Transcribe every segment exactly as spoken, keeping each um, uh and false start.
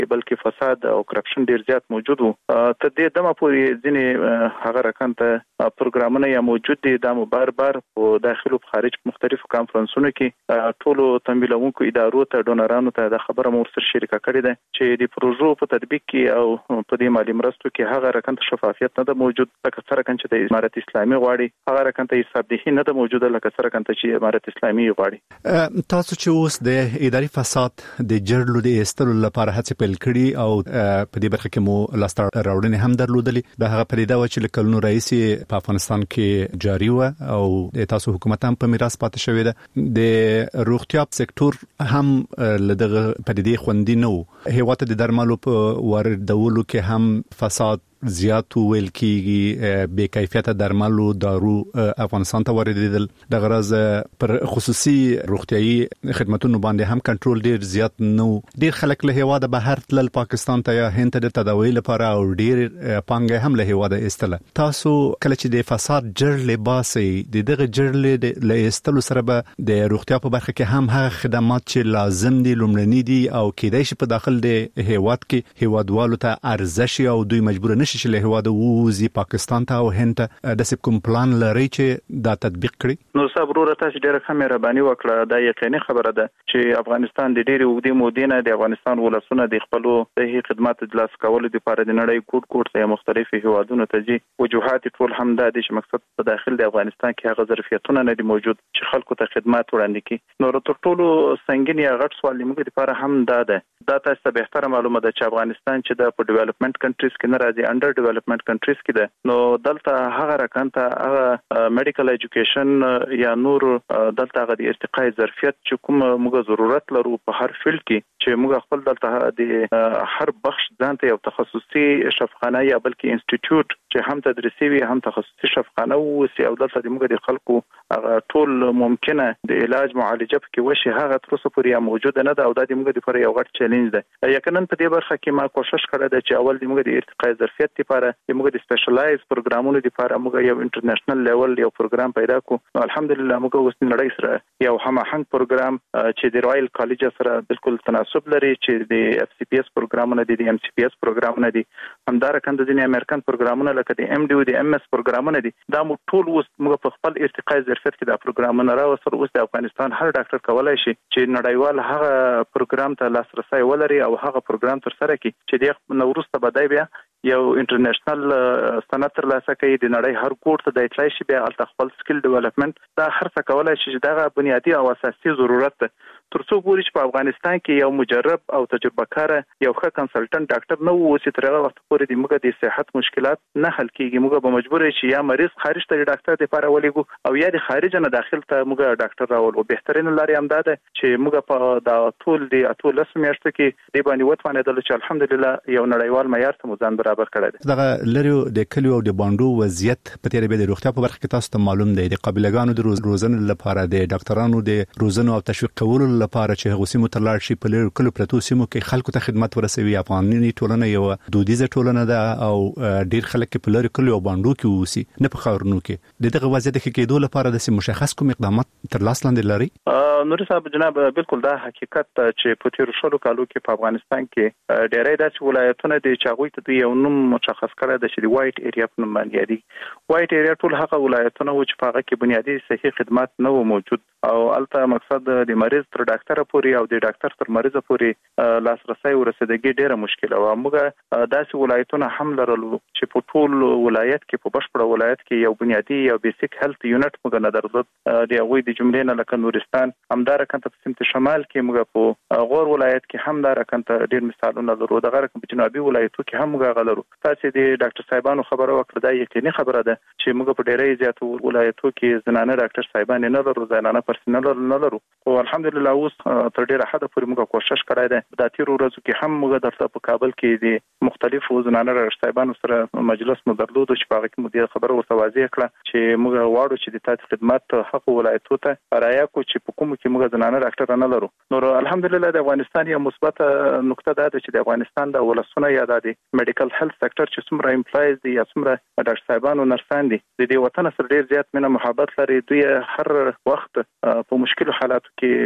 بلکې فساد او کرپشن ډیر زیات موجود وو. ته دې دمه پورې ځینې هغه رکانته پروګرامونه یا موجود دي د بار بار په داخل او خارج مختلفو کانفرنسونو کې ټولو تمویلونکو ادارو ته ډونرانو ته د خبره مور سره شریکه کړې ده چې د پروژو په تطبیق کې او په دې مالي مرستو کې هغه رکانته شفافیت نه ده موجود، لکه څنګه چې د امارت اسلامي غواړي هغه رکانته حساب دهي نه ده موجوده، لکه څنګه چې امارت اسلامي غواړي. تاسو چې اوس د اداري فساد د جرلو د استلو لپاره هڅه پیل کړي او په دې برخه کې مو لاس راوړنې هم درلودلې، د هغه پریدا و چې کلونو رئیس په افغانستان کې جاری و او د تاسو حکومت هم په میراث پاتې شوی ده. د روغتیا سکتور هم لدغه پدیدې خوندي نه و، هیواد د درملو په واردولو کې هم فساد زیات ویل کیږي، بے کیفیت درملو دارو افغانستان ته واردېدل، د غرض پر خصوصي روغتيایي خدماتونو باندې هم کنټرول ډیر زیات نو. ډیر خلک له هواده بهر تل پاکستان ته یا هند ته د تداوی لپاره او ډیر پانګه هم له هواده استله. تاسو کله چې د فساد جرل باسي د دغه جرل له استلو سره به د روغتیا په برخه کې هم هغه خدمات چې لازم دي لومړني دي او کېدای شي په داخل د هواد کې هوادوالو ته ارزش او دوی مجبور نه چې له هواده ووزي پاکستان ته او هند ته د سب کوم پلان لري چې دا تطبیق کړي؟ نو صبر تاسو ډیره ښه مهرباني وکړه. دا یقیني خبره ده چې افغانستان د ډیره وګړي مودینه د افغانستان ولسونه د خپل صحي خدمات د لاس کولو لپاره د نړۍ کوټ کوټ ته مختلفي هوادونو ته ځي. وجوهات ټول هم د دې مقصد په داخل د افغانستان کې هغه ظرفیتونه نه دي موجود چې خلکو ته خدمات وړاندې کړي. نو تر ټولو سنگین یا غټ سوال موږ لپاره هم دا ده، دا تاسو ته به تر معلومه ده چې افغانستان چې د ډیولپمنٹ کنټریز کې نه راځي، انډر ډیولپمنٹ کنټریز کې ده، نو دلته هغه رکانته هغه میډیکل ایجوکیشن یا نور دلته هغه د ارتقاء ظرفیت چې کوم موږ ضرورت لرو په هر فیلډ کې چې موږ خپل دلته د هر بخش ځانته یو تخصصي شفاخانه یا بلکې انسټیټیوټ چې هم تدریسي وي هم تخصصي شفاخانه وي او دلته د موږ د خلکو هغه ټول ممکنه د علاج معالجه کې وشي هغه تر اوسه پورې موجود نه ده او د موږ لپاره یو غټ چیلنج ده. یقینا په دې برخه کې ما کوشش کړی ده چې اول د موږ د ارتقاء ظرفیت لپاره د موږ د سپیشلایز پروګرامونو لپاره موږ یو انټرنیشنل لیول یو پروګرام پیدا کړو. الحمدلله موږ اوس نړۍ سره یو هماهنګ پروګرام چې د رائل کالج سره بالکل تناسب لري چې د اف سی پی اس پروګرامونه دي، د ام سی پی اس پروګرامونه دي، همدارنګه د امریکن پروګرامونه لکه د ام ډي او د ام اس پروګرامونه دي. دا مو ټول اوس موږ په خپل ارتقاء ظرفیت کې د پروګرامونه راوستل. اوس د افغانستان هر ډاکټر کولای شي چې نړیوال هغه پروګرام ته لاسرسي ولري او هغه پروګرام تر سره کړي چې د نوروسته بدای بیا یو انټرنیشنل سند تر لاسه کوي د نړۍ هر کوټ ته د اطلاع شي بیا الته خپل سکل ډیولپمنٹ دا هر څه کولای شي چې دا بنیادی او اساسي ضرورت ده. ترڅو پورې چې په افغانستان کې یو مجرب او تجربه کار یو ښه کنسلټنټ ډاکټر نه وو چې تر هغه وخت پورې د موږ د صحت مشکلات نه حل کیږي. موږ به مجبور شي یا مریض خارج ته ډاکټر لپاره ولېګو او یا د خارج نه داخل ته موږ ډاکټر راولو. بهترین لارې هم ده چې موږ په دا ټول د اتو لس میاشتو کې د باندې وتوانېدل چې الحمدلله یو نړیوال معیار ته ځان برابر کړی دی. دغه لریو د کلیو او د باندو وضعیت په تیر به د روغتیا په برخه کې تاسو ته معلوم دی د قابلګانو د روزنې لپاره د ډاکټرانو د روزنې او تشویق کولو لپاره چې هغه سیمو ته لاړ شي په لري کلو پرتو سیمو کې خلکو ته خدمات ورسوي. افغاني ټولنه یو دودیزه ټولنه ده او ډیر خلک په لري کلو او باندو کې ووسی نه په خاورونو کې. دغه وضعیت کې کېدو لپاره د مشخص کوم اقدامات تر لاس لاندې لري؟ نور صاحب جناب بالکل دا حقیقت چې په تیر شلو کالو کې په افغانستان کې ډېرې داسې ولایتونه دي چې هغه ته یو نوم مشخص کړی دی چې د وایټ ایریا په نوم باندې دي. وایټ ایریا ټول هغه ولایتونه و چې په هغه کې بنیادی صحي خدمات نه و موجود او البته مقصد د مریض تر ډاکټر پورې او د ډاکټر تر مریض پورې لاسرسي ورسېدګي ډېره مشکله و. موږ داسې ولایتونه هم لرلو چې په ټول ولایت کې په بشپړ ولایت کې یو بنیادی یو بیسیک هیلث یونټ موږ نه درلود. د هغوی د جملې نه لکه نورستان همدارنګه په سمت شمال کې موږ په غور ولایت کې همدارنګه ډېر مثالونه لرو. دغه رقم په جنوبي ولایتو کې هم موږ غلرو. تاسو د ډاکټر صاحبانو خبره وکړه دا یقیني خبره ده چې موږ په ډېرې زیاتو ولایتو کې زنانه ډاکټر صاحبان نه لرو، زنانه پرسنل نه لرو. او الحمدلله اوس تر ډېره حده پورې موږ کوشش کړی دی. د تیر ورځو کې هم موږ درته په کابل کې د مختلفو زنانه ډاکټر صاحبانو سره مجلس مو درلود چې په هغه کې مو د خبره ورته واضح کړه چې موږ غواړو چې د تاسو خدمات حق ولایتو ته رایا کو چې په کوم کې موږ زنانه ډاکټر نه لرو. نو الحمدلله د افغانستان یو مثبت نقطه ده چې د افغانستان د ولسونه یا د میډیکل هیلث سېکټر چې څومره امپلایز دي یا څومره ډاکټر صاحبانو نرسان دي د دې وطن سره ډیر زیات مینه محبت لري. دوی هر وخت په مشکل حالاتو کې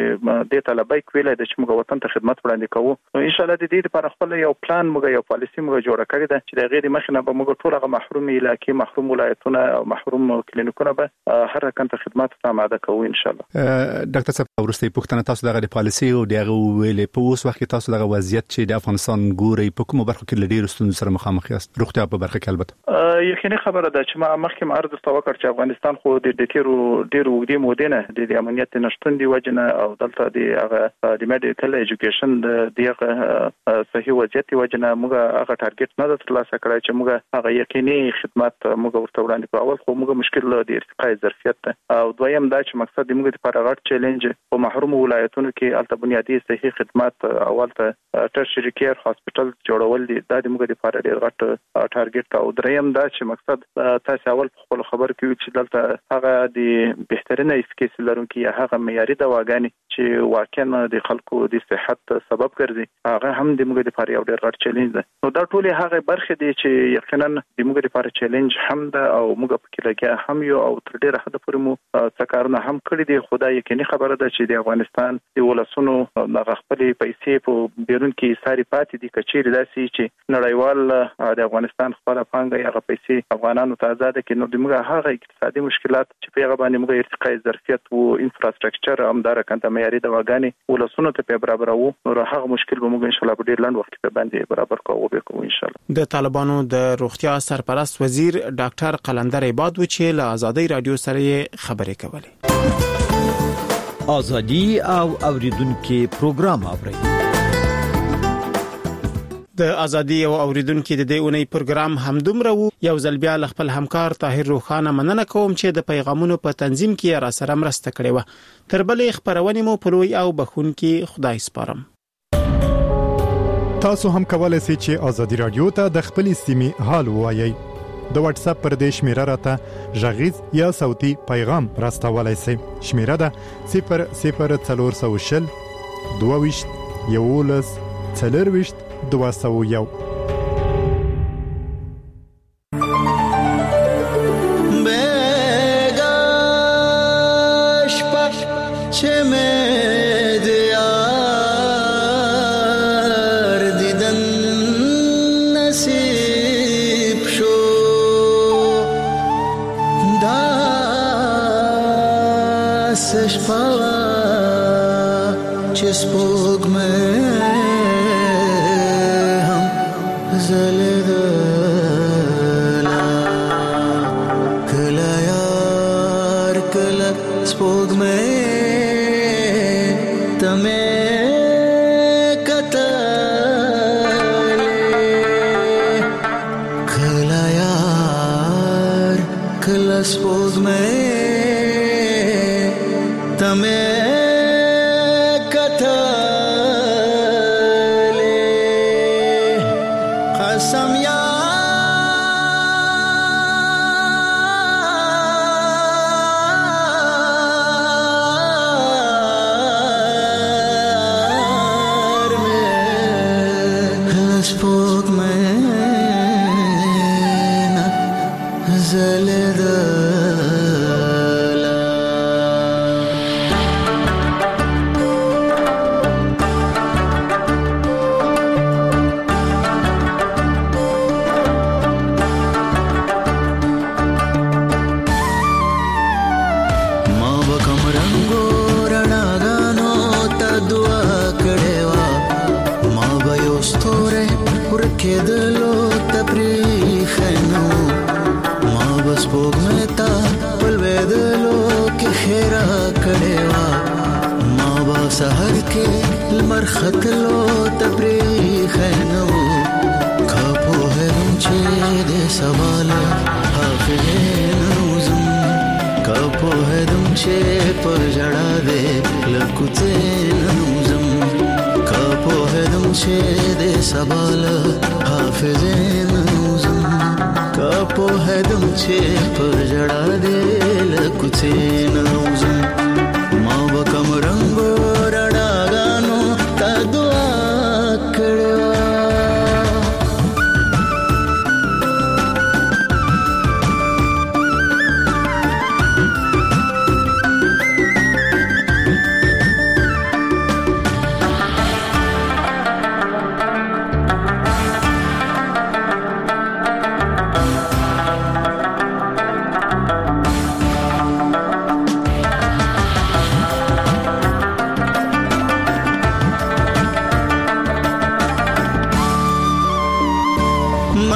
د طلبای کویل د چې موږ وطن ته خدمت وړاندې کوو نو ان شاء الله د دې لپاره خپل یو پلان موږ یو پالیسی موږ جوړ کړی ده چې د غیر مخنه به موږ ټول هغه محروم علاقې محروم ولایتونه او محروم کلینیکونه به هر رقم ته خدمات ته آماده کوو ان شاء الله. ډاکټر صاحب ورسته پوښتنه تاسو دغه پالیسی او دغه ویلې په اوس وخت تاسو دغه وضعیت چې د افغانستان ګوري په کومه برخه کې لډیر ستونزې سره مخامخ یاست روغتیا په برخه کې البته یقیني خبره ده چې ما مخکې عرض توکر چې افغانستان خو د ډیټیرو ډیر وګړي مودنه د امنیت نشټون دی وجنه او دلته د هغه د میډیکل ایجوکیشن د دغه صحیح وضعیت وجنه موږ هغه ټارګټ نه ترلاسه کړای چې موږ هغه یقیني خدمات موږ ورته وړاندې کوو. اول خو موږ مشکل د ارتقای ظرفیت او دویم دا چې مقصد موږ د پرغټ چیلنج په محروم ولایتونو کې الته بنیادی صحي خدمات اولته ټرشري کیر هاسپټل جوړول دي دا د موږ لپاره ډیر غټ ټارګټ او دریم دا چې مقصد تاسو اول په خپل خبر کې چې دلته هغه د بهترینه افکیسي لرونکي هغه معیاري دواګانې چې واقعا د خلکو د صحت سبب ګرځي هغه هم د موږ لپاره یو ډیر غټ چیلنج ده. نو دا ټول هغه برخه دي چې یقینا د موږ لپاره چیلنج هم ده او موږ په کې لګیا هم یو او تر ډیره حد پورې مو څکارونه هم کړی دي. خدای یقیني خبره ده چې د افغانستان د ولسونو د خپل پیسې په بیرون کې ساري پاتې دي کچېر داسي چې نړیوال د افغانستان خپل پانګه هغه پیسې افغانانو ته آزاد کړي نو د موږ هغه اقتصادي مشکلات چې په هغه باندې موږ ارتقای ظرفیت او انفراستراکچر هم دار کنده معیاري دواګانې ولسونو ته په برابرو نو هغه مشکل به موږ ان شاء الله په ډیر لاند وخت کې باندې برابر کوو به کوو ان شاء الله. د طالبانو د روغتیا سرپرست وزیر ډاکټر قلندر عباد و چې له آزادۍ رادیو سره خبرې کولې. آزادي او اوریدونکو پروګرام اوري. د ازادي او اوریدونکو د دې اونۍ پروګرام همدومره وو. یو ځل بیا خپل همکار طاهر روخانه مننه کوم چې د پیغامونو په تنظیم کې را سره مرسته کړې و. تر بلې خبرونه مو په لوی او بخونکي خدای سپارم. تاسو هم کولای شئ چې آزادي رادیو ته د خپل سیمې حال وایي. د واتس اپ پر دې شمیره راته ژغیز یا صوتي پیغام راستولای شئ. شمیره ده صفر صفر څلور سوه شل دوه ویشت یولس څلور ویشت دوه سوه یو.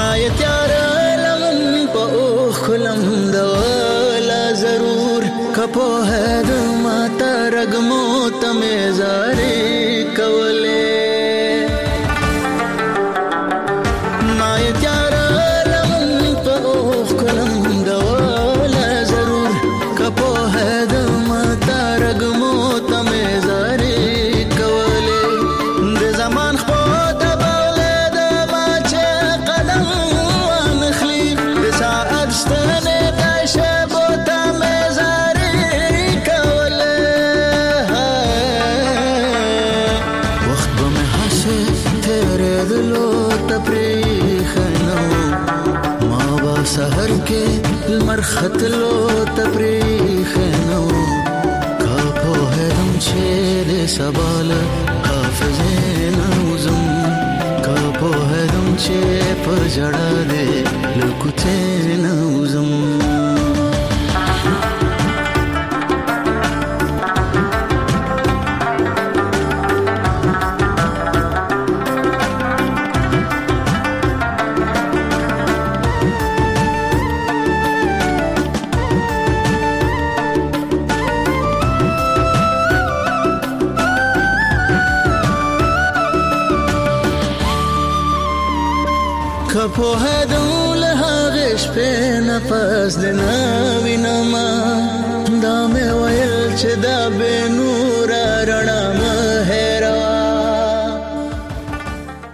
نایتیار لمن په خلم دولا ضرور کپو هد ماتا رګمو تمه زاري کوله نایتیار لمن په خلم دولا ضرور کپو هد ماتا رګمو تمه زاري کوله د زمان خو سحر کې المرخت لو تبریخ نو کا په هرم چې سوال حافظ نوزم کا په هرم چې په جړه دې لکوته نوزم کپو هدول هغش په نفس دنا وینما دا مې ویل چې دا به نور